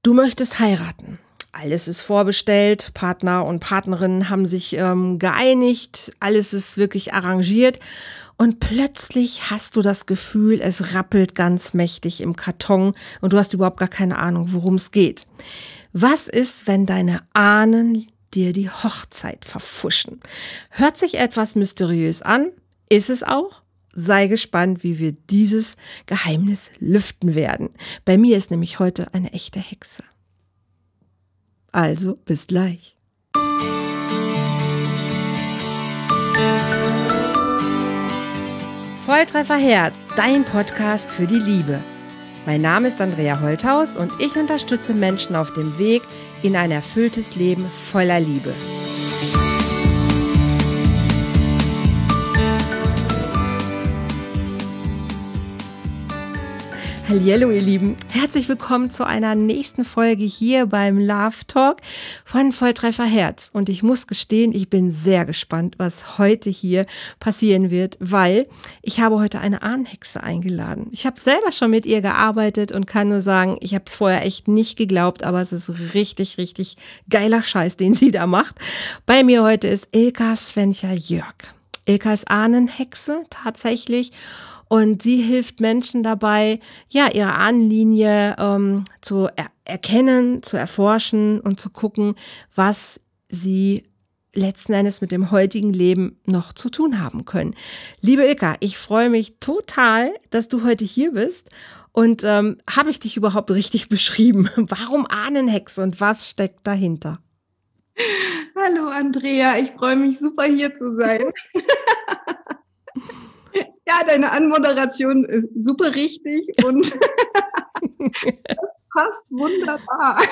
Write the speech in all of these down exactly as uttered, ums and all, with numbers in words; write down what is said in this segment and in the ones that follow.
Du möchtest heiraten. Alles ist vorbestellt, Partner und Partnerinnen haben sich ähm, geeinigt, alles ist wirklich arrangiert und plötzlich hast du das Gefühl, es rappelt ganz mächtig im Karton und du hast überhaupt gar keine Ahnung, worum es geht. Was ist, wenn deine Ahnen dir die Hochzeit verfuschen? Hört sich etwas mysteriös an, ist es auch? Sei gespannt, wie wir dieses Geheimnis lüften werden. Bei mir ist nämlich heute eine echte Hexe. Also, bis gleich. Volltreffer Herz, dein Podcast für die Liebe. Mein Name ist Andrea Holthaus und ich unterstütze Menschen auf dem Weg in ein erfülltes Leben voller Liebe. Hallihallo ihr Lieben, herzlich willkommen zu einer nächsten Folge hier beim Love Talk von Volltreffer Herz. Und ich muss gestehen, ich bin sehr gespannt, was heute hier passieren wird, weil ich habe heute eine Ahnenhexe eingeladen. Ich habe selber schon mit ihr gearbeitet und kann nur sagen, ich habe es vorher echt nicht geglaubt, aber es ist richtig, richtig geiler Scheiß, den sie da macht. Bei mir heute ist Ilka Svenja-Jörg. Ilka ist Ahnenhexe tatsächlich. Und sie hilft Menschen dabei, ja, ihre Ahnenlinie ähm, zu er- erkennen, zu erforschen und zu gucken, was sie letzten Endes mit dem heutigen Leben noch zu tun haben können. Liebe Ilka, ich freue mich total, dass du heute hier bist. Und ähm, habe ich dich überhaupt richtig beschrieben? Warum Ahnenhexe und was steckt dahinter? Hallo Andrea, ich freue mich super hier zu sein. Ja, deine Anmoderation ist super richtig und das passt wunderbar.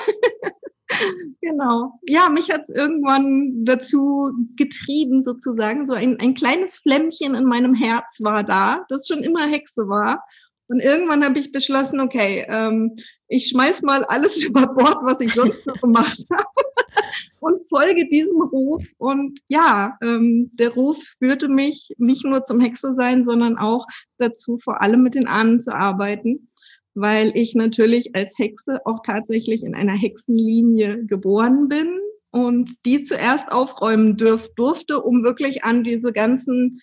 Genau. Ja, mich hat es irgendwann dazu getrieben, sozusagen. So ein, ein kleines Flämmchen in meinem Herz war da, das schon immer Hexe war. Und irgendwann habe ich beschlossen, okay, ähm, ich schmeiß mal alles über Bord, was ich sonst so gemacht habe und folge diesem Ruf. Und ja, ähm, der Ruf führte mich nicht nur zum Hexe sein, sondern auch dazu, vor allem mit den Ahnen zu arbeiten, weil ich natürlich als Hexe auch tatsächlich in einer Hexenlinie geboren bin und die zuerst aufräumen dürf, durfte, um wirklich an diese ganzen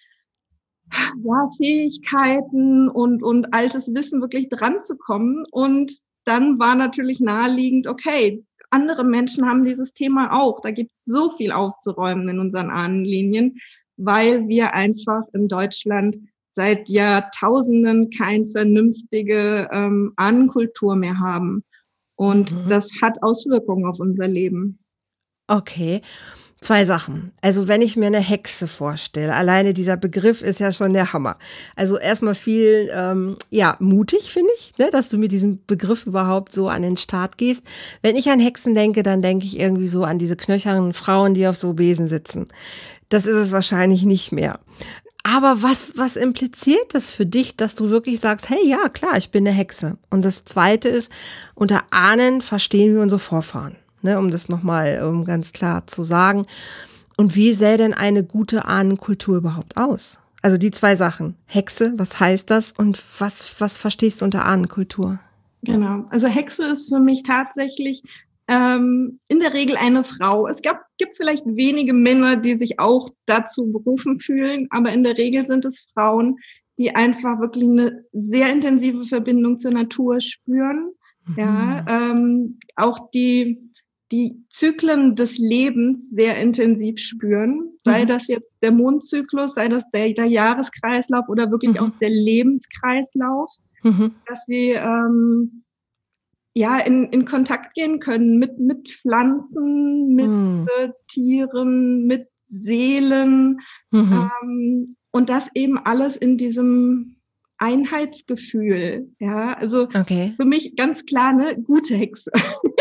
ja, Fähigkeiten und, und altes Wissen wirklich dran zu kommen. Und dann war natürlich naheliegend, okay, andere Menschen haben dieses Thema auch. Da gibt es so viel aufzuräumen in unseren Ahnenlinien, weil wir einfach in Deutschland seit Jahrtausenden keine vernünftige ähm, Ahnenkultur mehr haben. Und mhm. das hat Auswirkungen auf unser Leben. Okay. Zwei Sachen. Also wenn ich mir eine Hexe vorstelle, alleine dieser Begriff ist ja schon der Hammer. Also erstmal viel, ähm, ja, mutig finde ich, ne, dass du mit diesem Begriff überhaupt so an den Start gehst. Wenn ich an Hexen denke, dann denke ich irgendwie so an diese knöchernen Frauen, die auf so Besen sitzen. Das ist es wahrscheinlich nicht mehr. Aber was, was impliziert das für dich, dass du wirklich sagst, hey, ja, klar, ich bin eine Hexe. Und das Zweite ist, unter Ahnen verstehen wir unsere Vorfahren. Ne, um das nochmal um ganz klar zu sagen. Und wie sähe denn eine gute Ahnenkultur überhaupt aus? Also die zwei Sachen. Hexe, was heißt das? Und was, was verstehst du unter Ahnenkultur? Genau, also Hexe ist für mich tatsächlich ähm, in der Regel eine Frau. Es gab, gibt vielleicht wenige Männer, die sich auch dazu berufen fühlen, aber in der Regel sind es Frauen, die einfach wirklich eine sehr intensive Verbindung zur Natur spüren. Mhm. Ja, ähm, auch die die Zyklen des Lebens sehr intensiv spüren, sei mhm. das jetzt der Mondzyklus, sei das der, der Jahreskreislauf oder wirklich mhm. auch der Lebenskreislauf, mhm. dass sie ähm, ja in, in Kontakt gehen können mit, mit Pflanzen, mit mhm. äh, Tieren, mit Seelen mhm. ähm, und das eben alles in diesem Einheitsgefühl. Ja, also okay. Für mich ganz klar eine gute Hexe.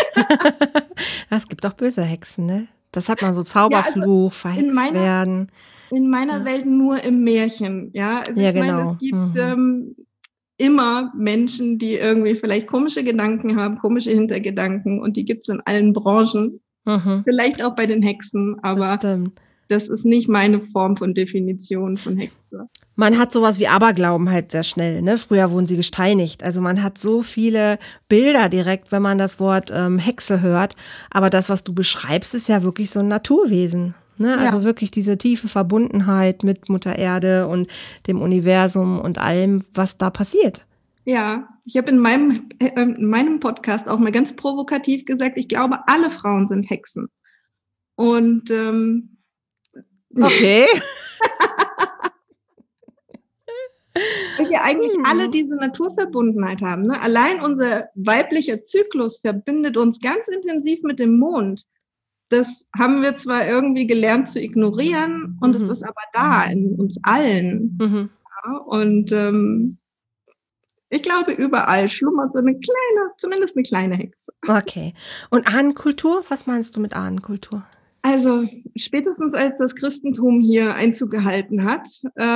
Es gibt auch böse Hexen, ne? Das hat man so Zauberfluch, ja, also verhext in meiner, werden. In meiner ja. Welt nur im Märchen, ja. Also ja, ich genau. meine, es gibt mhm. ähm, immer Menschen, die irgendwie vielleicht komische Gedanken haben, komische Hintergedanken und die gibt's in allen Branchen. Mhm. Vielleicht auch bei den Hexen, aber das, das ist nicht meine Form von Definition von Hexe. Man hat sowas wie Aberglauben halt sehr schnell, ne? Früher wurden sie gesteinigt. Also man hat so viele Bilder direkt, wenn man das Wort ähm, Hexe hört. Aber das, was du beschreibst, ist ja wirklich so ein Naturwesen. Ne? Ja. Also wirklich diese tiefe Verbundenheit mit Mutter Erde und dem Universum und allem, was da passiert. Ja, ich habe in meinem, äh, in meinem Podcast auch mal ganz provokativ gesagt, ich glaube, alle Frauen sind Hexen. Und ähm, okay. Weil wir eigentlich alle diese Naturverbundenheit haben. Ne? Allein unser weiblicher Zyklus verbindet uns ganz intensiv mit dem Mond. Das haben wir zwar irgendwie gelernt zu ignorieren, und mhm. es ist aber da in uns allen. Mhm. Ja, und ähm, ich glaube, überall schlummert so eine kleine, zumindest eine kleine Hexe. Okay. Und Ahnenkultur? Was meinst du mit Ahnenkultur? Also spätestens als das Christentum hier Einzug gehalten hat,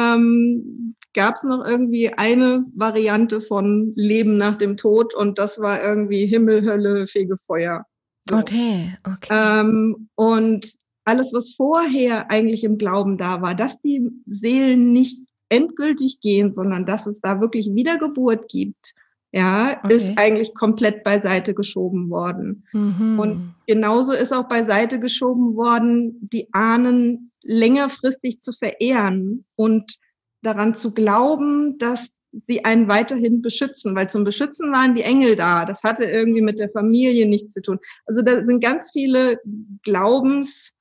ähm, gab es noch irgendwie eine Variante von Leben nach dem Tod, und das war irgendwie Himmel, Hölle, Fegefeuer. So. Okay, okay. Ähm, und alles, was vorher eigentlich im Glauben da war, dass die Seelen nicht endgültig gehen, sondern dass es da wirklich Wiedergeburt gibt, ja, okay. ist eigentlich komplett beiseite geschoben worden. Mhm. Und genauso ist auch beiseite geschoben worden, die Ahnen längerfristig zu verehren und daran zu glauben, dass sie einen weiterhin beschützen, weil zum Beschützen waren die Engel da. Das hatte irgendwie mit der Familie nichts zu tun. Also da sind ganz viele Glaubens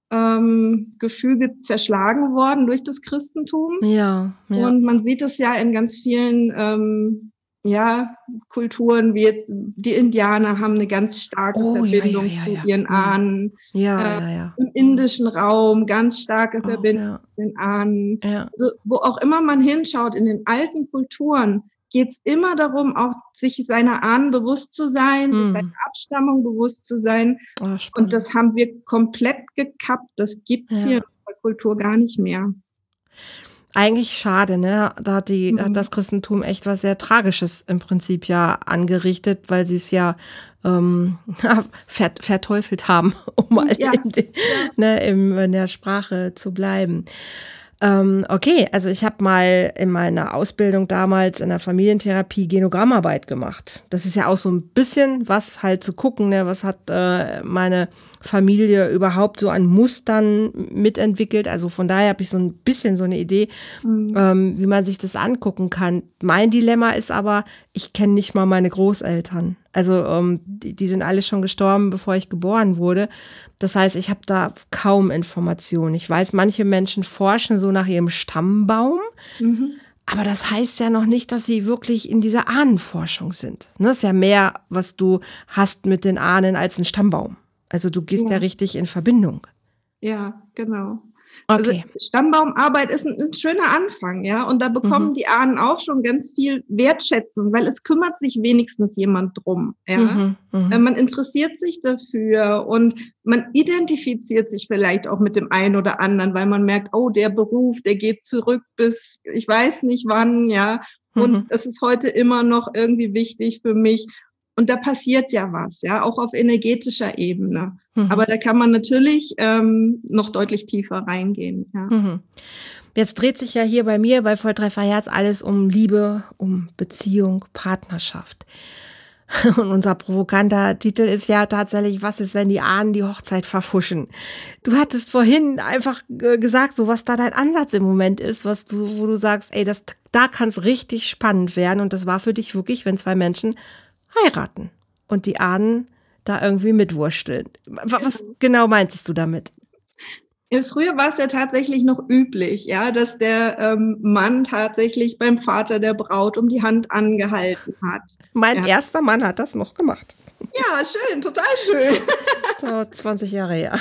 Ähm, Gefüge zerschlagen worden durch das Christentum. Ja, ja. Und man sieht es ja in ganz vielen ähm, ja, Kulturen, wie jetzt die Indianer haben eine ganz starke oh, Verbindung ja, ja, ja, zu ihren ja. Ahnen. Ja, äh, ja, ja. Im indischen Raum ganz starke oh, Verbindung ja. zu den Ahnen. Ja. Also, wo auch immer man hinschaut, in den alten Kulturen, geht es immer darum, auch sich seiner Ahnen bewusst zu sein, hm. sich seiner Abstammung bewusst zu sein. Oh, und das haben wir komplett gekappt. Das gibt es ja. hier in der Kultur gar nicht mehr. Eigentlich schade, ne? Da hat, die, mhm. hat das Christentum echt was sehr Tragisches im Prinzip ja angerichtet, weil sie es ja ähm, vert, verteufelt haben, um mal ja. in, den, ja. ne, in, in der Sprache zu bleiben. Okay, also ich habe mal in meiner Ausbildung damals in der Familientherapie Genogrammarbeit gemacht. Das ist ja auch so ein bisschen was halt zu gucken, ne? Was hat äh, meine Familie überhaupt so an Mustern mitentwickelt. Also von daher habe ich so ein bisschen so eine Idee, mhm. ähm, wie man sich das angucken kann. Mein Dilemma ist aber, ich kenne nicht mal meine Großeltern. Also ähm, die, die sind alle schon gestorben, bevor ich geboren wurde. Das heißt, ich habe da kaum Informationen. Ich weiß, manche Menschen forschen so nach ihrem Stammbaum, mhm. aber das heißt ja noch nicht, dass sie wirklich in dieser Ahnenforschung sind. Ne? Das ist ja mehr, was du hast mit den Ahnen als ein Stammbaum. Also du gehst ja, ja richtig in Verbindung. Ja, genau. Okay. Also Stammbaumarbeit ist ein, ein schöner Anfang, ja, und da bekommen mhm. die Ahnen auch schon ganz viel Wertschätzung, weil es kümmert sich wenigstens jemand drum, ja. Mhm, mh. Man interessiert sich dafür und man identifiziert sich vielleicht auch mit dem einen oder anderen, weil man merkt, oh, der Beruf, der geht zurück bis ich weiß nicht wann, ja, und mhm. es ist heute immer noch irgendwie wichtig für mich. Und da passiert ja was, ja, auch auf energetischer Ebene. Mhm. Aber da kann man natürlich ähm, noch deutlich tiefer reingehen. Ja. Mhm. Jetzt dreht sich ja hier bei mir bei Volltreffer Herz alles um Liebe, um Beziehung, Partnerschaft. Und unser provokanter Titel ist ja tatsächlich, was ist, wenn die Ahnen die Hochzeit verfuschen? Du hattest vorhin einfach gesagt, so was da dein Ansatz im Moment ist, was du, wo du sagst, ey, das, da kann es richtig spannend werden. Und das war für dich wirklich, wenn zwei Menschen heiraten und die Ahnen da irgendwie mitwursteln. Was genau meintest du damit? Ja, früher war es ja tatsächlich noch üblich, ja, dass der ähm, Mann tatsächlich beim Vater der Braut um die Hand angehalten hat. Mein ja. erster Mann hat das noch gemacht. Ja, schön, total schön. So zwanzig Jahre her.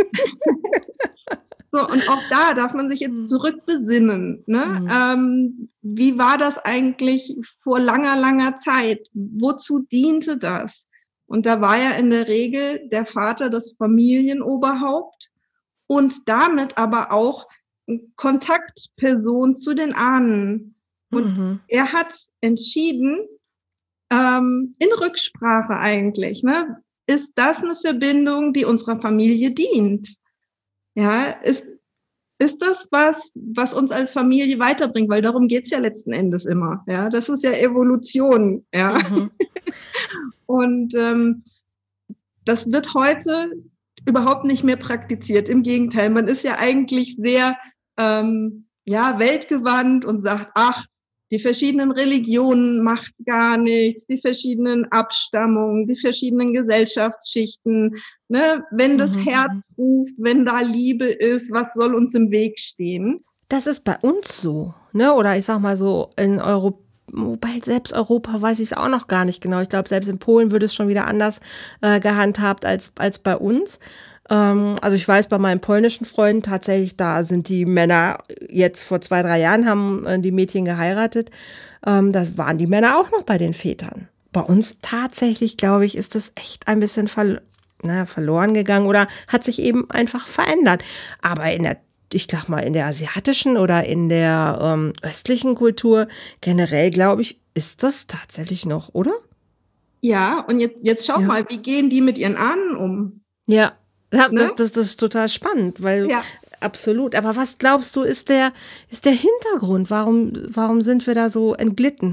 So, und auch da darf man sich jetzt zurückbesinnen. Ne? Mhm. Ähm, wie war das eigentlich vor langer, langer Zeit? Wozu diente das? Und da war ja in der Regel der Vater das Familienoberhaupt und damit aber auch Kontaktperson zu den Ahnen. Und mhm. er hat entschieden, ähm, in Rücksprache eigentlich, ne? Ist das eine Verbindung, die unserer Familie dient? Ja, ist, ist das was, was uns als Familie weiterbringt? Weil darum geht's ja letzten Endes immer. Ja, das ist ja Evolution. Ja. Mhm. Und ähm, das wird heute überhaupt nicht mehr praktiziert. Im Gegenteil, man ist ja eigentlich sehr ähm, ja, weltgewandt und sagt, ach, die verschiedenen Religionen macht gar nichts, die verschiedenen Abstammungen, die verschiedenen Gesellschaftsschichten. Ne? Wenn das mhm. Herz ruft, wenn da Liebe ist, was soll uns im Weg stehen? Das ist bei uns so, ne? Oder ich sag mal so, in Europa, wobei selbst Europa weiß ich es auch noch gar nicht genau. Ich glaube, selbst in Polen wird es schon wieder anders äh, gehandhabt als, als bei uns. Also ich weiß, bei meinen polnischen Freunden tatsächlich, da sind die Männer jetzt vor zwei, drei Jahren haben die Mädchen geheiratet. Das waren die Männer auch noch bei den Vätern. Bei uns tatsächlich, glaube ich, ist das echt ein bisschen verlo- na, verloren gegangen oder hat sich eben einfach verändert. Aber in der, ich sag mal, in der asiatischen oder in der ähm, östlichen Kultur generell, glaube ich, ist das tatsächlich noch, oder? Ja, und jetzt, jetzt schau ja. mal, wie gehen die mit ihren Ahnen um? Ja. Ja, ne? das, das, das ist total spannend, weil ja. absolut. Aber was glaubst du, ist der, ist der Hintergrund? Warum, warum sind wir da so entglitten?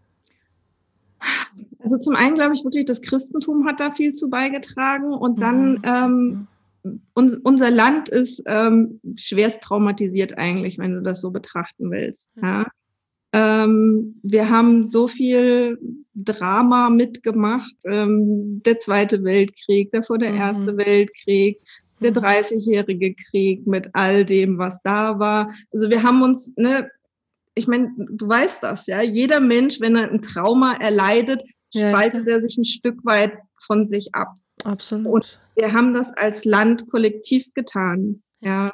Also zum einen glaube ich wirklich, das Christentum hat da viel zu beigetragen und dann mhm. ähm, uns, unser Land ist ähm, schwerst traumatisiert eigentlich, wenn du das so betrachten willst. Mhm. Ja? Ähm, wir haben so viel Drama mitgemacht, ähm, der Zweite Weltkrieg, davor der mhm. Erste Weltkrieg, der dreißigjährige Krieg mit all dem, was da war. Also wir haben uns, ne, ich meine, du weißt das, ja, jeder Mensch, wenn er ein Trauma erleidet, spaltet ja, er sich ein Stück weit von sich ab. Absolut. Und wir haben das als Land kollektiv getan, ja.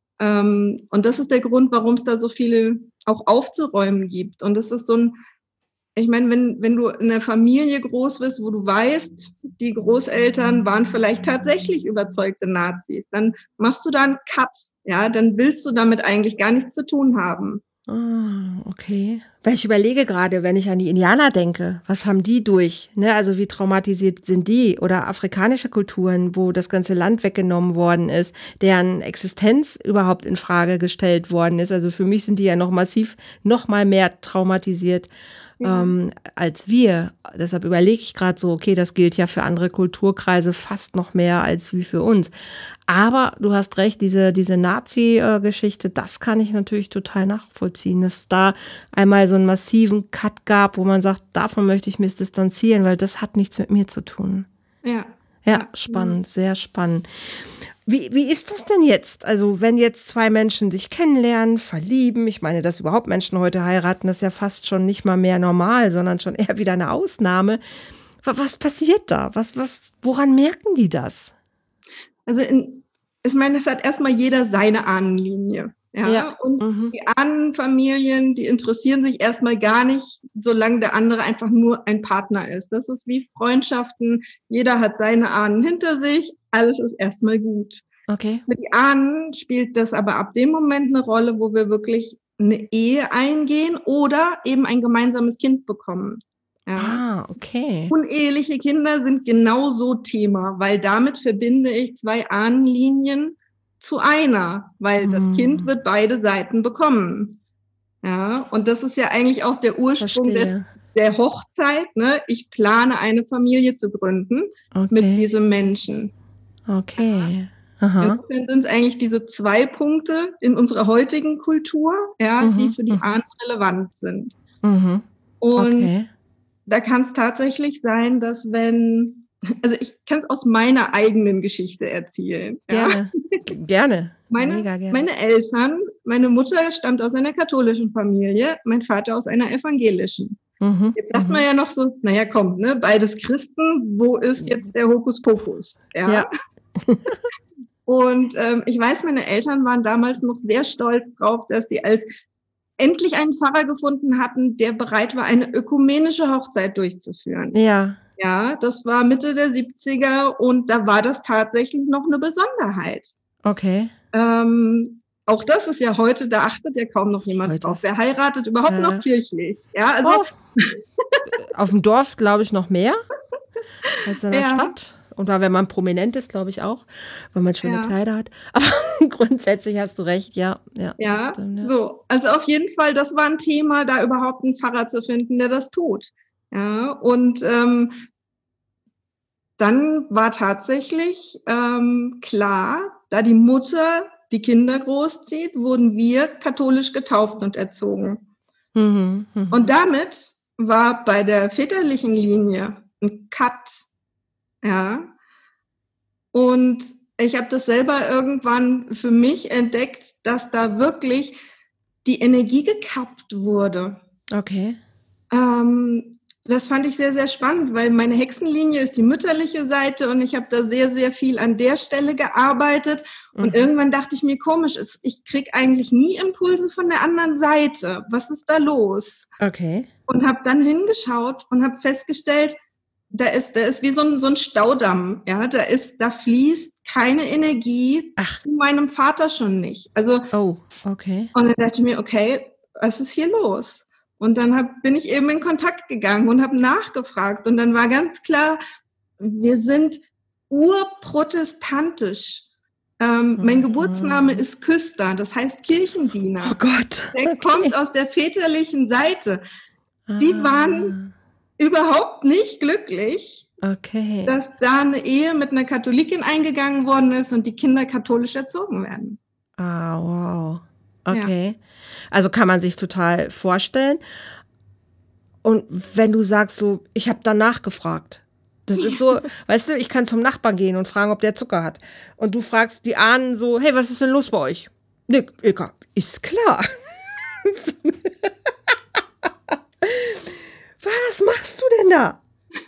Ähm, und das ist der Grund, warum es da so viele auch aufzuräumen gibt. Und das ist so ein, ich meine, wenn, wenn du in einer Familie groß bist, wo du weißt, die Großeltern waren vielleicht tatsächlich überzeugte Nazis, dann machst du da einen Cut, ja, dann willst du damit eigentlich gar nichts zu tun haben. Ah, okay. Weil ich überlege gerade, wenn ich an die Indianer denke, was haben die durch? Ne? Also wie traumatisiert sind die? Oder afrikanische Kulturen, wo das ganze Land weggenommen worden ist, deren Existenz überhaupt in Frage gestellt worden ist. Also für mich sind die ja noch massiv, noch mal mehr traumatisiert ja. ähm, als wir. Deshalb überlege ich gerade so, okay, das gilt ja für andere Kulturkreise fast noch mehr als wie für uns. Aber du hast recht, diese, diese Nazi-Geschichte, das kann ich natürlich total nachvollziehen, dass es da einmal so einen massiven Cut gab, wo man sagt, davon möchte ich mich distanzieren, weil das hat nichts mit mir zu tun. Ja. Ja, ja. Spannend, sehr spannend. Wie, wie ist das denn jetzt? Also wenn jetzt zwei Menschen sich kennenlernen, verlieben, ich meine, dass überhaupt Menschen heute heiraten, das ist ja fast schon nicht mal mehr normal, sondern schon eher wieder eine Ausnahme. Was passiert da? Was, was, woran merken die das? Also in, ich meine, es hat erstmal jeder seine Ahnenlinie. Ja, ja. Und mhm. die Ahnenfamilien, die interessieren sich erstmal gar nicht, solange der andere einfach nur ein Partner ist. Das ist wie Freundschaften. Jeder hat seine Ahnen hinter sich. Alles ist erstmal gut. Okay. Mit den Ahnen spielt das aber ab dem Moment eine Rolle, wo wir wirklich eine Ehe eingehen oder eben ein gemeinsames Kind bekommen. Ja. Ah, okay. Uneheliche Kinder sind genauso Thema, weil damit verbinde ich zwei Ahnenlinien zu einer, weil hm. das Kind wird beide Seiten bekommen. Ja, und das ist ja eigentlich auch der Ursprung des, der Hochzeit. Ne? Ich plane eine Familie zu gründen okay. mit diesem Menschen. Okay. Aha. Insofern sind es eigentlich diese zwei Punkte in unserer heutigen Kultur, ja, mhm. die für die mhm. Ahnen relevant sind. Mhm. Und okay. da kann es tatsächlich sein, dass wenn, also ich kann es aus meiner eigenen Geschichte erzählen. Gerne, ja. gerne. Meine, Mega gerne. Meine Eltern, meine Mutter stammt aus einer katholischen Familie, mein Vater aus einer evangelischen. Mhm. Jetzt sagt mhm. man ja noch so, naja komm, ne, beides Christen, wo ist jetzt der Hokuspokus? Ja. ja. Und ähm, ich weiß, meine Eltern waren damals noch sehr stolz drauf, dass sie als endlich einen Pfarrer gefunden hatten, der bereit war, eine ökumenische Hochzeit durchzuführen. Ja. Ja, das war Mitte der siebziger und da war das tatsächlich noch eine Besonderheit. Okay. Ähm, auch das ist ja heute, da achtet ja kaum noch jemand heute drauf. Wer heiratet überhaupt äh, noch kirchlich? Ja, also. Oh. Auf dem Dorf glaube ich noch mehr als in der ja. Stadt. Und da, wenn man prominent ist, glaube ich auch, weil man schöne ja. Kleider hat. Aber Grundsätzlich hast du recht, ja. Ja, Ja, stimmt, ja. so. Also auf jeden Fall, das war ein Thema, da überhaupt einen Pfarrer zu finden, der das tut. Ja, und ähm, dann war tatsächlich ähm, klar, da die Mutter die Kinder großzieht, wurden wir katholisch getauft und erzogen. Mhm, mhm. Und damit war bei der väterlichen Linie ein Cut. Ja. Und ich habe das selber irgendwann für mich entdeckt, dass da wirklich die Energie gekappt wurde. Okay. Ähm, das fand ich sehr, sehr spannend, weil meine Hexenlinie ist die mütterliche Seite und ich habe da sehr, sehr viel an der Stelle gearbeitet. Und Mhm. irgendwann dachte ich mir, komisch, ich kriege eigentlich nie Impulse von der anderen Seite. Was ist da los? Okay. Und habe dann hingeschaut und habe festgestellt, da ist, da ist wie so ein, so ein Staudamm, ja, da ist, da fließt keine Energie Ach. zu meinem Vater schon nicht. Also, Oh, okay. und dann dachte ich mir, okay, was ist hier los? Und dann hab, bin ich eben in Kontakt gegangen und habe nachgefragt. Und dann war ganz klar, wir sind urprotestantisch. Ähm, Mhm. mein Geburtsname ist Küster, das heißt Kirchendiener. Oh Gott. Der okay. kommt aus der väterlichen Seite. Die Ah. waren überhaupt nicht glücklich, Okay. dass da eine Ehe mit einer Katholikin eingegangen worden ist und die Kinder katholisch erzogen werden. Ah, wow. Okay. Ja. Also kann man sich total vorstellen. Und wenn du sagst so, ich habe danach gefragt. Das ist so, weißt du, ich kann zum Nachbarn gehen und fragen, ob der Zucker hat. Und du fragst die Ahnen so, hey, was ist denn los bei euch? Nick, Ilka, ist klar. Was machst du denn da?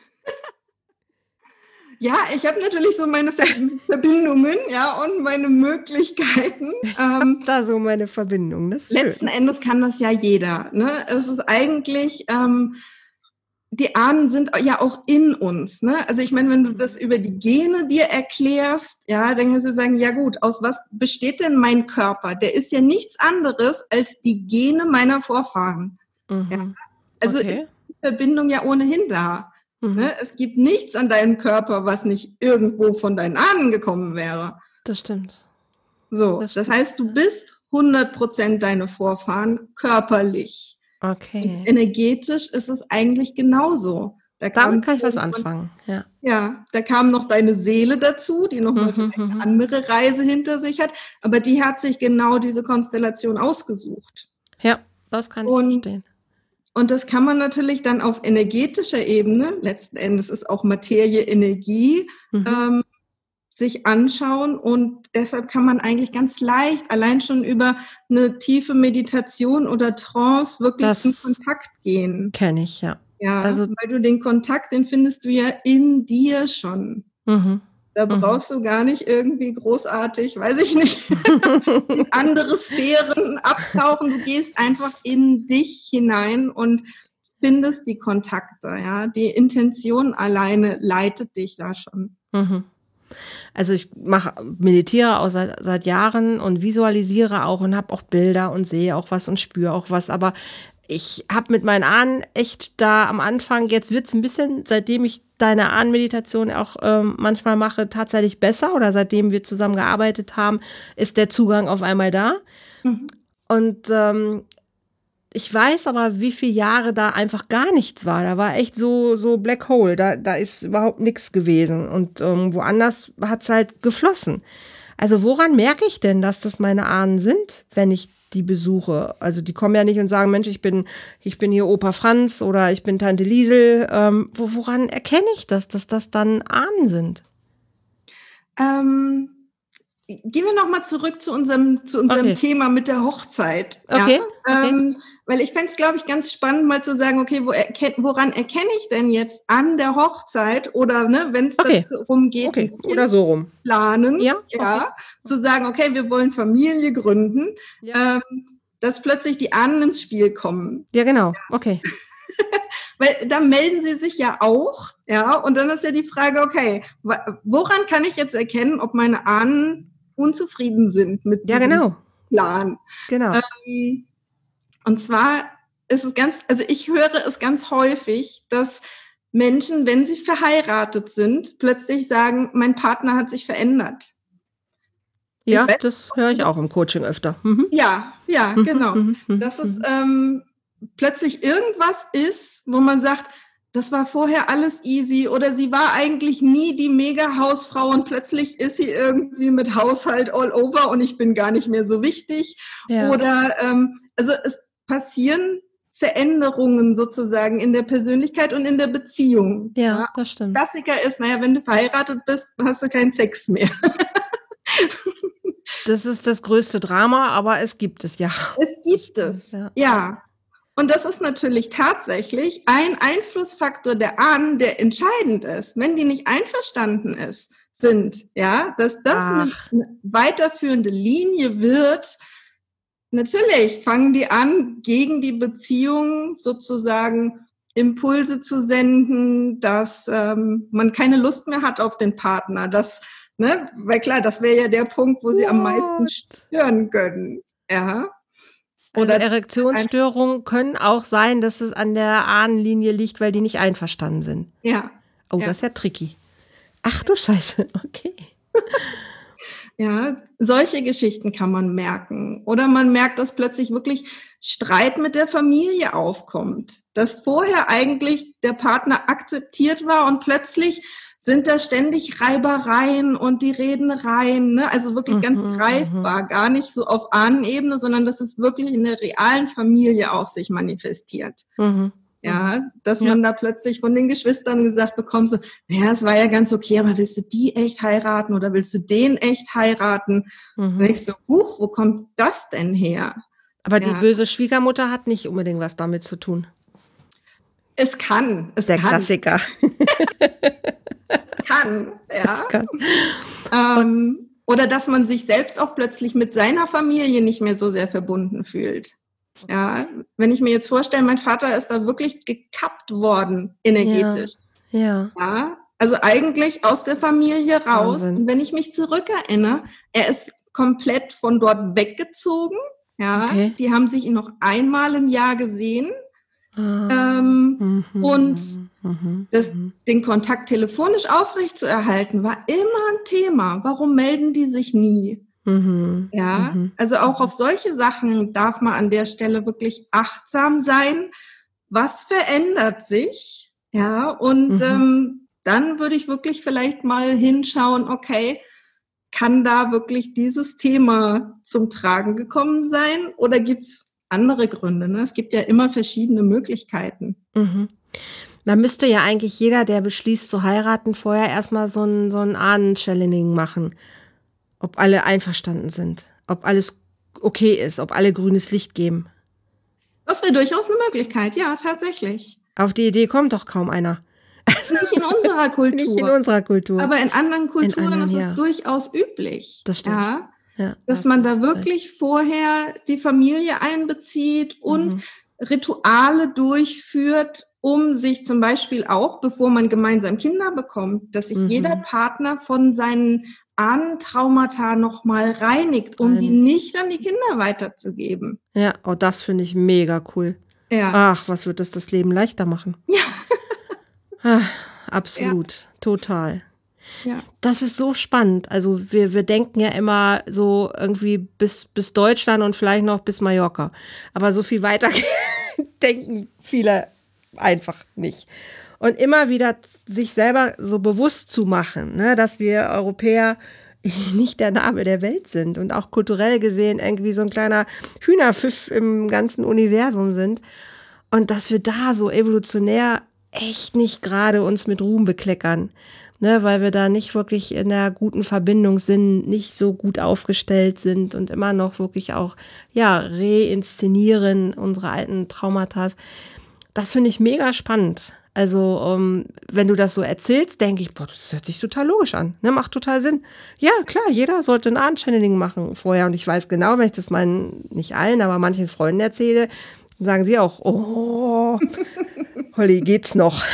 Ja, ich habe natürlich so meine Verbindungen, ja, und meine Möglichkeiten. Ich ähm, hab da so meine Verbindungen. Das ist letzten schön. Endes kann das ja jeder. Ne? Es ist eigentlich, ähm, die Ahnen sind ja auch in uns. Ne? Also ich meine, wenn du das über die Gene dir erklärst, ja, dann kannst du sagen, ja gut, aus was besteht denn mein Körper? Der ist ja nichts anderes als die Gene meiner Vorfahren. Mhm. Ja? Also okay. ist die Verbindung ja ohnehin da. Mhm. Ne? Es gibt nichts an deinem Körper, was nicht irgendwo von deinen Ahnen gekommen wäre. Das stimmt. So, das, das stimmt. heißt, du bist hundert Prozent deine Vorfahren körperlich. Okay. Und energetisch ist es eigentlich genauso. Da Damit kann ich was anfangen, ja. Ja, da kam noch deine Seele dazu, die nochmal mhm, vielleicht eine andere Reise hinter sich hat, aber die hat sich genau diese Konstellation ausgesucht. Ja, das kann ich und, verstehen. Und das kann man natürlich dann auf energetischer Ebene, letzten Endes ist auch Materie Energie, mhm. ähm, sich anschauen und deshalb kann man eigentlich ganz leicht allein schon über eine tiefe Meditation oder Trance wirklich das in Kontakt gehen. Kenne ich, ja. Ja, also, weil du den Kontakt, den findest du ja in dir schon. Mhm. Da brauchst mhm. du gar nicht irgendwie großartig, weiß ich nicht, in andere Sphären abtauchen. Du gehst einfach in dich hinein und findest die Kontakte. Ja, die Intention alleine leitet dich da schon. Mhm. Also ich mache, meditiere auch seit, seit Jahren und visualisiere auch und habe auch Bilder und sehe auch was und spüre auch was. Aber ich habe mit meinen Ahnen echt da am Anfang, jetzt wird es ein bisschen, seitdem ich deine Ahnenmeditation auch ähm, manchmal mache, tatsächlich besser. Oder seitdem wir zusammen gearbeitet haben, ist der Zugang auf einmal da. Mhm. Und ähm, ich weiß aber, wie viele Jahre da einfach gar nichts war. Da war echt so, so Black Hole. Da, da ist überhaupt nichts gewesen. Und ähm, woanders hat es halt geflossen. Also woran merke ich denn, dass das meine Ahnen sind, wenn ich die besuche? Also die kommen ja nicht und sagen, Mensch, ich bin, ich bin hier Opa Franz oder ich bin Tante Liesel. Ähm, wo, woran erkenne ich das, dass das dann Ahnen sind? Ähm, gehen wir nochmal zurück zu unserem, zu unserem okay. Thema mit der Hochzeit. Okay. Ja? okay. Ähm, weil ich fände es, glaube ich, ganz spannend, mal zu sagen, okay, wo erken- woran erkenne ich denn jetzt an der Hochzeit oder ne, wenn es okay. darum geht, okay. oder so rum planen, ja, okay. ja, zu sagen, okay, wir wollen Familie gründen, ja. ähm, dass plötzlich die Ahnen ins Spiel kommen. Ja, genau, okay. Weil da melden sie sich ja auch, ja, und dann ist ja die Frage, okay, woran kann ich jetzt erkennen, ob meine Ahnen unzufrieden sind mit diesem ja, genau. Plan? Genau. Ähm, und zwar ist es ganz, also ich höre es ganz häufig, dass Menschen, wenn sie verheiratet sind, plötzlich sagen, mein Partner hat sich verändert. Ja, das höre ich auch im Coaching öfter. Mhm. Ja, ja, Mhm, genau. mhm, mhm, Dass es ähm, plötzlich irgendwas ist, wo man sagt, das war vorher alles easy oder sie war eigentlich nie die Mega-Hausfrau und plötzlich ist sie irgendwie mit Haushalt all over und ich bin gar nicht mehr so wichtig. Ja. Oder ähm, also es passieren Veränderungen sozusagen in der Persönlichkeit und in der Beziehung. Ja, das stimmt. Klassiker ist, naja, wenn du verheiratet bist, hast du keinen Sex mehr. Das ist das größte Drama, aber es gibt es, ja. Es gibt es, ja. ja. Und das ist natürlich tatsächlich ein Einflussfaktor der Ahnen, der entscheidend ist. Wenn die nicht einverstanden ist, sind, ja, dass das Ach. eine weiterführende Linie wird. Natürlich fangen die an, gegen die Beziehung sozusagen Impulse zu senden, dass ähm, man keine Lust mehr hat auf den Partner. Das, ne, weil klar, das wäre ja der Punkt, wo sie What? am meisten stören können. Ja. Oder also Erektionsstörungen können auch sein, dass es an der Ahnenlinie liegt, weil die nicht einverstanden sind. Ja. Oh, ja. das ist ja tricky. Ach du Scheiße, okay. Ja, solche Geschichten kann man merken. Oder man merkt, dass plötzlich wirklich Streit mit der Familie aufkommt. Dass vorher eigentlich der Partner akzeptiert war und plötzlich sind da ständig Reibereien und die Rednereien, ne? Also wirklich ganz mhm, greifbar, gar nicht so auf Ahnenebene, sondern dass es wirklich in der realen Familie auch sich manifestiert. Mhm. Ja, dass ja. man da plötzlich von den Geschwistern gesagt bekommt, so, naja, es war ja ganz okay, aber willst du die echt heiraten oder willst du den echt heiraten? Mhm. Und ich so, huch, wo kommt das denn her? Aber ja. die böse Schwiegermutter hat nicht unbedingt was damit zu tun. Es kann. Es Der kann. Klassiker. Es kann, ja. Es kann. Ähm, oder dass man sich selbst auch plötzlich mit seiner Familie nicht mehr so sehr verbunden fühlt. Ja, wenn ich mir jetzt vorstelle, mein Vater ist da wirklich gekappt worden, energetisch. Ja. ja. ja also eigentlich aus der Familie raus. Wahnsinn. Und wenn ich mich zurückerinnere, er ist komplett von dort weggezogen. Ja, okay. Die haben sich noch einmal im Jahr gesehen. Ah. Ähm, mhm. Und mhm. Das, den Kontakt telefonisch aufrechtzuerhalten, war immer ein Thema. Warum melden die sich nie? Mhm. Ja, mhm. Also auch auf solche Sachen darf man an der Stelle wirklich achtsam sein. Was verändert sich? Ja, und mhm. ähm, dann würde ich wirklich vielleicht mal hinschauen, okay, kann da wirklich dieses Thema zum Tragen gekommen sein oder gibt's andere Gründe? Ne? Es gibt ja immer verschiedene Möglichkeiten. Mhm. Da müsste ja eigentlich jeder, der beschließt zu heiraten, vorher erstmal so ein, so ein Ahnen-Channeling machen. Ob alle einverstanden sind, ob alles okay ist, ob alle grünes Licht geben. Das wäre durchaus eine Möglichkeit, ja, tatsächlich. Auf die Idee kommt doch kaum einer. Nicht in unserer Kultur. Nicht in unserer Kultur. Aber in anderen Kulturen in anderen, ist es ja. durchaus üblich. Das stimmt. Ja, ja, dass das man da wirklich recht. vorher die Familie einbezieht und mhm. Rituale durchführt, um sich zum Beispiel auch, bevor man gemeinsam Kinder bekommt, dass sich mhm. jeder Partner von seinen Ahnentraumata nochmal reinigt, um Reinigt. die nicht an die Kinder weiterzugeben. Ja, oh, das finde ich mega cool. Ja. Ach, was wird das das Leben leichter machen? Ja. Ach, absolut, ja. total. Ja. Das ist so spannend. Also wir, wir denken ja immer so irgendwie bis, bis Deutschland und vielleicht noch bis Mallorca. Aber so viel weiter denken viele einfach nicht. Und immer wieder sich selber so bewusst zu machen, ne, dass wir Europäer nicht der Nabel der Welt sind und auch kulturell gesehen irgendwie so ein kleiner Hühnerpfiff im ganzen Universum sind. Und dass wir da so evolutionär echt nicht gerade uns mit Ruhm bekleckern, ne, weil wir da nicht wirklich in der guten Verbindung sind, nicht so gut aufgestellt sind und immer noch wirklich auch, ja, reinszenieren unsere alten Traumata. Das finde ich mega spannend. Also, um, wenn du das so erzählst, denke ich, boah, das hört sich total logisch an. Ne, macht total Sinn. Ja, klar, jeder sollte ein Ahnen-Channeling machen vorher. Und ich weiß genau, wenn ich das meinen, nicht allen, aber manchen Freunden erzähle, dann sagen sie auch, oh, Holly, geht's noch?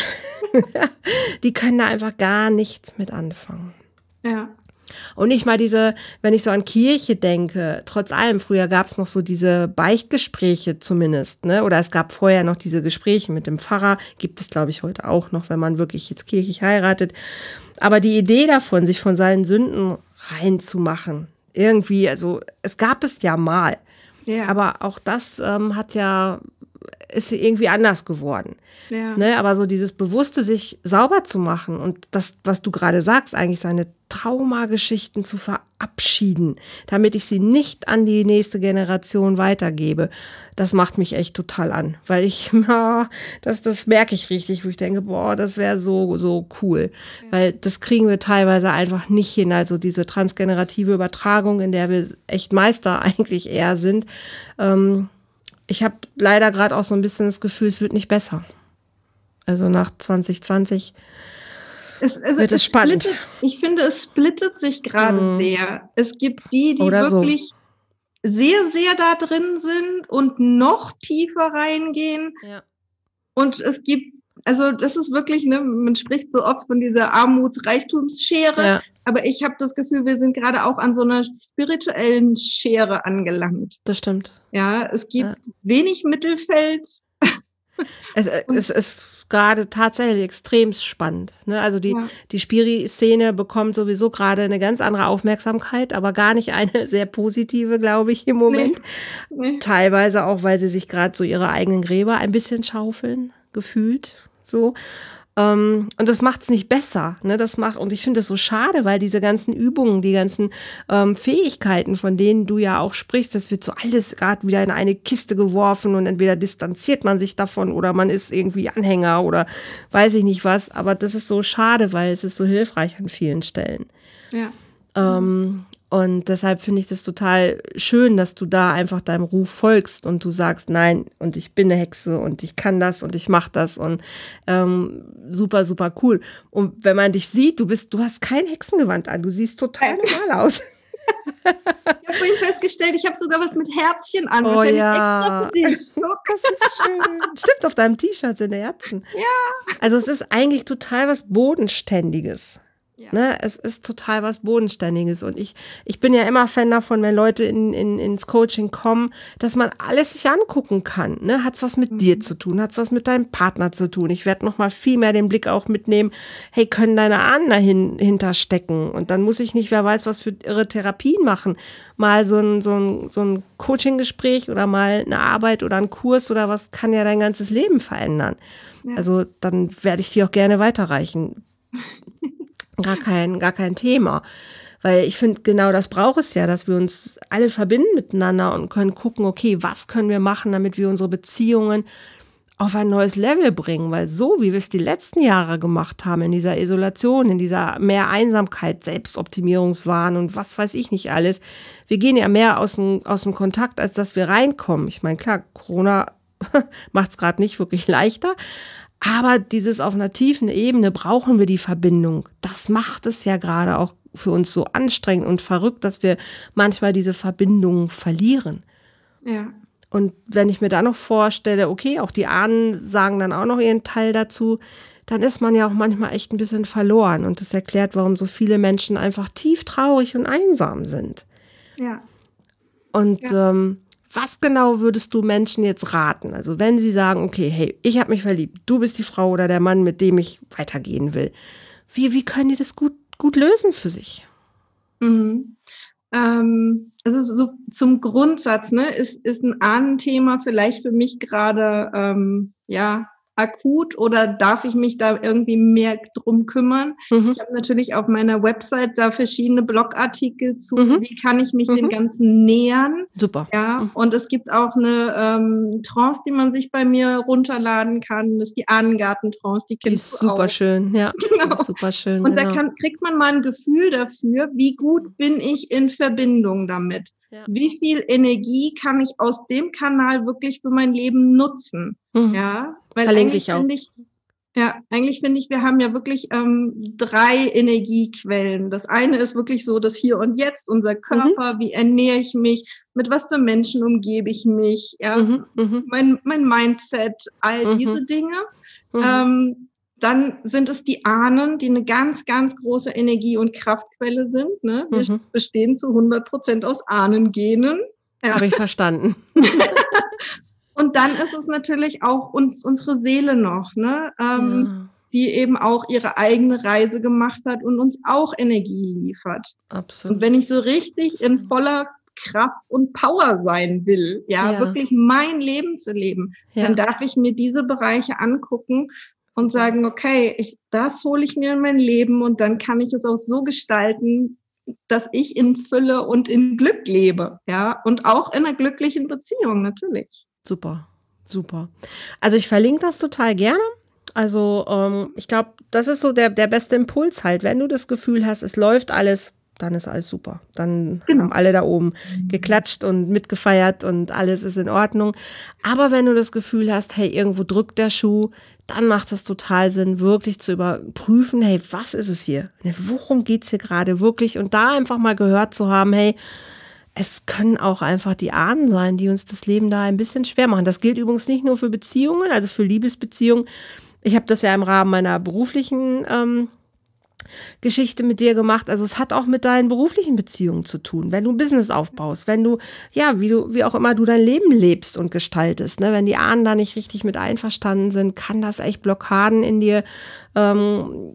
Die können da einfach gar nichts mit anfangen. Ja. Und nicht mal diese, wenn ich so an Kirche denke, trotz allem, früher gab es noch so diese Beichtgespräche zumindest, ne? Oder es gab vorher noch diese Gespräche mit dem Pfarrer, gibt es, glaube ich, heute auch noch, wenn man wirklich jetzt kirchlich heiratet. Aber die Idee davon, sich von seinen Sünden reinzumachen, irgendwie, also es gab es ja mal, Ja. aber auch das ähm, hat ja, ist irgendwie anders geworden. Ja. Ne, aber so dieses Bewusste, sich sauber zu machen und das, was du gerade sagst, eigentlich seine Traumageschichten zu verabschieden, damit ich sie nicht an die nächste Generation weitergebe, das macht mich echt total an. Weil ich, ja, das, das merke ich richtig, wo ich denke, boah, das wäre so, so cool. Ja. Weil das kriegen wir teilweise einfach nicht hin. Also diese transgenerative Übertragung, in der wir echt Meister eigentlich eher sind. Ähm, ich habe leider gerade auch so ein bisschen das Gefühl, es wird nicht besser. Also nach zwanzig zwanzig es, also wird es, es spannend. Splittet, ich finde, es splittet sich gerade mm. sehr. Es gibt die, die Oder wirklich so. sehr, sehr da drin sind und noch tiefer reingehen. Ja. Und es gibt, also das ist wirklich, ne, man spricht so oft von dieser Armuts-Reichtumsschere, ja. aber ich habe das Gefühl, wir sind gerade auch an so einer spirituellen Schere angelangt. Das stimmt. Ja, es gibt ja. wenig Mittelfeld. Es, es ist gerade tatsächlich extrem spannend. Ne? Also die, ja. die Spiri-Szene bekommt sowieso gerade eine ganz andere Aufmerksamkeit, aber gar nicht eine sehr positive, glaube ich, im Moment. Nee. Nee. Teilweise auch, weil sie sich gerade so ihre eigenen Gräber ein bisschen schaufeln, gefühlt so. Um, und das macht es nicht besser. Ne? Das macht, und ich finde es so schade, weil diese ganzen Übungen, die ganzen ähm, Fähigkeiten, von denen du ja auch sprichst, das wird so alles gerade wieder in eine Kiste geworfen und entweder distanziert man sich davon oder man ist irgendwie Anhänger oder weiß ich nicht was. Aber das ist so schade, weil es ist so hilfreich an vielen Stellen. Ja. Ähm, und deshalb finde ich das total schön, dass du da einfach deinem Ruf folgst und du sagst, nein, und ich bin eine Hexe und ich kann das und ich mache das und ähm, super, super cool. Und wenn man dich sieht, du bist, du hast kein Hexengewand an, du siehst total normal aus. Ich habe vorhin festgestellt, ich habe sogar was mit Herzchen an. Oh ja, extra für dich. Das ist schön. Stimmt, auf deinem T-Shirt sind Herzen. Ja. Also es ist eigentlich total was Bodenständiges. Ja. Ne, es ist total was Bodenständiges und ich, ich bin ja immer Fan davon, wenn Leute in, in, ins Coaching kommen, dass man alles sich angucken kann. Ne? Hat es was mit mhm. dir zu tun? Hat es was mit deinem Partner zu tun? Ich werde noch mal viel mehr den Blick auch mitnehmen, hey, können deine Ahnen dahin, hinterstecken? Und dann muss ich nicht, wer weiß, was für irre Therapien machen. Mal so ein, so ein, so ein Coaching-Gespräch oder mal eine Arbeit oder ein Kurs oder was kann ja dein ganzes Leben verändern. Ja. Also dann werde ich die auch gerne weiterreichen. Gar kein, gar kein Thema. Weil ich finde, genau das braucht es ja, dass wir uns alle verbinden miteinander und können gucken, okay, was können wir machen, damit wir unsere Beziehungen auf ein neues Level bringen. Weil so, wie wir es die letzten Jahre gemacht haben, in dieser Isolation, in dieser mehr Einsamkeit, Selbstoptimierungswahn und was weiß ich nicht alles, wir gehen ja mehr aus dem, aus dem Kontakt, als dass wir reinkommen. Ich meine, klar, Corona macht es gerade nicht wirklich leichter, aber dieses auf einer tiefen Ebene brauchen wir die Verbindung. Das macht es ja gerade auch für uns so anstrengend und verrückt, dass wir manchmal diese Verbindungen verlieren. Ja. Und wenn ich mir da noch vorstelle, okay, auch die Ahnen sagen dann auch noch ihren Teil dazu, dann ist man ja auch manchmal echt ein bisschen verloren. Und das erklärt, warum so viele Menschen einfach tief traurig und einsam sind. Ja. Und ja. ähm, was genau würdest du Menschen jetzt raten? Also wenn sie sagen, okay, hey, ich habe mich verliebt, du bist die Frau oder der Mann, mit dem ich weitergehen will. Wie, wie können die das gut, gut lösen für sich? Mhm. Ähm, also so zum Grundsatz, ne, ist, ist ein Ahnenthema vielleicht für mich gerade, ähm, ja, akut oder darf ich mich da irgendwie mehr drum kümmern? Mhm. Ich habe natürlich auf meiner Website da verschiedene Blogartikel zu, mhm. wie kann ich mich mhm. dem Ganzen nähern. Super. Ja, mhm. und es gibt auch eine ähm, Trance, die man sich bei mir runterladen kann. Das ist die Ahnengarten-Trance, die kennst die ist super auch. schön, ja. Genau. Die ist super schön. Und genau. da kann, kriegt man mal ein Gefühl dafür, wie gut bin ich in Verbindung damit. Ja. Wie viel Energie kann ich aus dem Kanal wirklich für mein Leben nutzen? Mhm. Ja, weil Verlinke eigentlich ich auch. finde ich, ja, eigentlich finde ich, wir haben ja wirklich ähm, drei Energiequellen. Das eine ist wirklich so das Hier und Jetzt, unser Körper, mhm. wie ernähre ich mich, mit was für Menschen umgebe ich mich, ja, mhm. Mhm. mein, mein Mindset, all mhm. diese Dinge. Mhm. Ähm, Dann sind es die Ahnen, die eine ganz, ganz große Energie- und Kraftquelle sind. Ne? Wir mhm. bestehen zu hundert Prozent aus Ahnengenen. Ja. Habe ich verstanden. Und dann ist es natürlich auch uns, unsere Seele noch. Ne? Ähm, die eben auch ihre eigene Reise gemacht hat und uns auch Energie liefert. Absolut. Und wenn ich so richtig in voller Kraft und Power sein will, ja, Ja. wirklich mein Leben zu leben, Ja. dann darf ich mir diese Bereiche angucken und sagen, okay, ich, das hole ich mir in mein Leben und dann kann ich es auch so gestalten, dass ich in Fülle und in Glück lebe, ja, und auch in einer glücklichen Beziehung, natürlich. Super, super. Also ich verlinke das total gerne. Also ähm, ich glaube, das ist so der, der beste Impuls halt. Wenn du das Gefühl hast, es läuft alles, dann ist alles super. Dann Genau. haben alle da oben geklatscht und mitgefeiert und alles ist in Ordnung. Aber wenn du das Gefühl hast, hey, irgendwo drückt der Schuh, dann macht es total Sinn, wirklich zu überprüfen, hey, was ist es hier? Worum geht's hier gerade wirklich? Und da einfach mal gehört zu haben, hey, es können auch einfach die Ahnen sein, die uns das Leben da ein bisschen schwer machen. Das gilt übrigens nicht nur für Beziehungen, also für Liebesbeziehungen. Ich habe das ja im Rahmen meiner beruflichen ähm, Geschichte mit dir gemacht. Also es hat auch mit deinen beruflichen Beziehungen zu tun. Wenn du ein Business aufbaust, wenn du, ja, wie du, wie auch immer du dein Leben lebst und gestaltest, ne? Wenn die Ahnen da nicht richtig mit einverstanden sind, kann das echt Blockaden in dir ähm,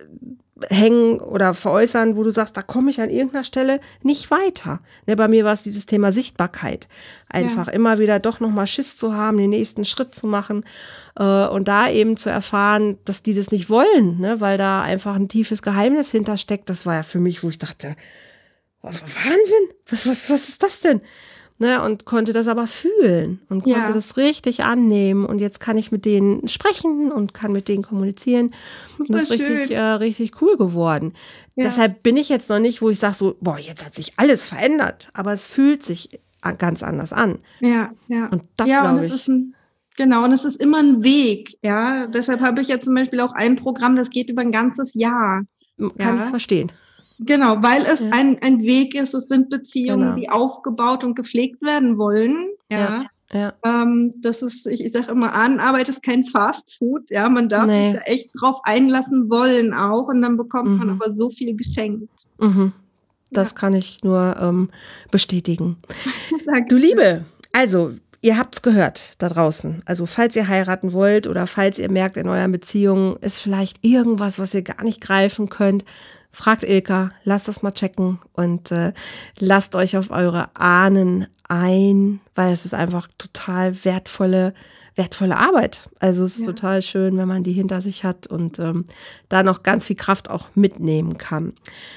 hängen oder veräußern, wo du sagst, da komme ich an irgendeiner Stelle nicht weiter. Ne, bei mir war es dieses Thema Sichtbarkeit. Einfach ja. immer wieder doch nochmal Schiss zu haben, den nächsten Schritt zu machen äh, und da eben zu erfahren, dass die das nicht wollen, ne, weil da einfach ein tiefes Geheimnis hintersteckt. Das war ja für mich, wo ich dachte, oh, Wahnsinn, was, was, was ist das denn? Ne, und konnte das aber fühlen und konnte ja. das richtig annehmen. Und jetzt kann ich mit denen sprechen und kann mit denen kommunizieren. Super und das ist richtig, äh, richtig cool geworden. Ja. Deshalb bin ich jetzt noch nicht, wo ich sage so, boah, jetzt hat sich alles verändert. Aber es fühlt sich ganz anders an. Ja, ja. Und das ja, glaube und ich. Ist ein, genau, und es ist immer ein Weg. Ja, deshalb habe ich ja zum Beispiel auch ein Programm, das geht über ein ganzes Jahr. Kann ja? ich verstehen. Genau, weil es ja. ein, ein Weg ist, es sind Beziehungen, genau. die aufgebaut und gepflegt werden wollen. Ja. ja. ja. Ähm, das ist, ich, ich sage immer, Ahnenarbeit ist kein Fast Food. Ja, man darf nee. sich da echt drauf einlassen wollen auch und dann bekommt mhm. man aber so viel geschenkt. Mhm. Das ja. kann ich nur ähm, bestätigen. Du Liebe, also ihr habt's gehört da draußen. Also falls ihr heiraten wollt oder falls ihr merkt, in euren Beziehungen ist vielleicht irgendwas, was ihr gar nicht greifen könnt, fragt Ilka, lasst das mal checken und äh, lasst euch auf eure Ahnen ein, weil es ist einfach total wertvolle, wertvolle Arbeit. Also es ist ja. total schön, wenn man die hinter sich hat und ähm, da noch ganz viel Kraft auch mitnehmen kann.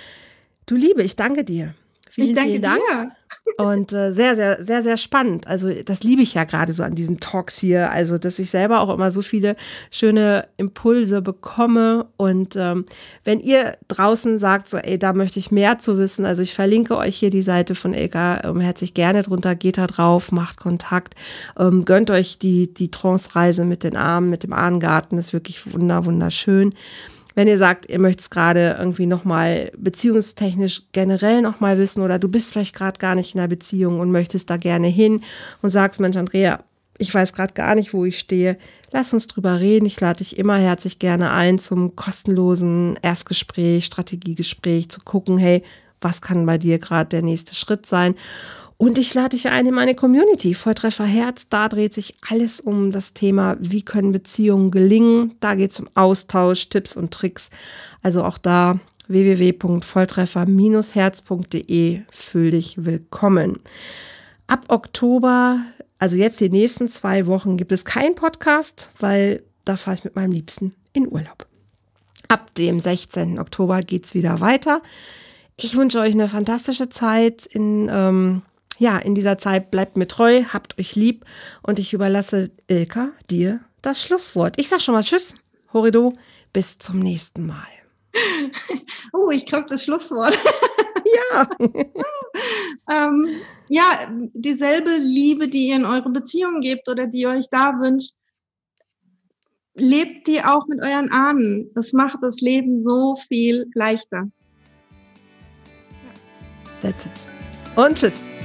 Du Liebe, ich danke dir. Vielen, ich danke vielen Dank. dir. Und äh, sehr, sehr, sehr, sehr spannend. Also das liebe ich ja gerade so an diesen Talks hier. Also, dass ich selber auch immer so viele schöne Impulse bekomme. Und ähm, wenn ihr draußen sagt, so, ey, da möchte ich mehr zu wissen, also ich verlinke euch hier die Seite von Ilka, ähm, herzlich gerne drunter, geht da drauf, macht Kontakt, ähm, gönnt euch die, die Trance-Reise mit den Armen, mit dem Ahnengarten, ist wirklich wunder, wunderschön. Wenn ihr sagt, ihr möchtet es gerade irgendwie nochmal beziehungstechnisch generell nochmal wissen oder du bist vielleicht gerade gar nicht in einer Beziehung und möchtest da gerne hin und sagst, Mensch, Andrea, ich weiß gerade gar nicht, wo ich stehe, lass uns drüber reden. Ich lade dich immer herzlich gerne ein zum kostenlosen Erstgespräch, Strategiegespräch, zu gucken, hey, was kann bei dir gerade der nächste Schritt sein? Und ich lade dich ein in meine Community, Volltreffer Herz. Da dreht sich alles um das Thema, wie können Beziehungen gelingen. Da geht es um Austausch, Tipps und Tricks. Also auch da w w w punkt volltreffer herz punkt d e. Fühl dich willkommen. Ab Oktober, also jetzt die nächsten zwei Wochen, gibt es keinen Podcast, weil da fahre ich mit meinem Liebsten in Urlaub. Ab dem sechzehnten Oktober geht es wieder weiter. Ich wünsche euch eine fantastische Zeit in ähm, Ja, in dieser Zeit bleibt mir treu, habt euch lieb und ich überlasse Ilka dir das Schlusswort. Ich sag schon mal Tschüss, Horido, bis zum nächsten Mal. Oh, ich glaube das Schlusswort. Ja. ähm, ja, dieselbe Liebe, die ihr in eure Beziehung gebt oder die ihr euch da wünscht, lebt die auch mit euren Ahnen. Das macht das Leben so viel leichter. That's it. Und tschüss.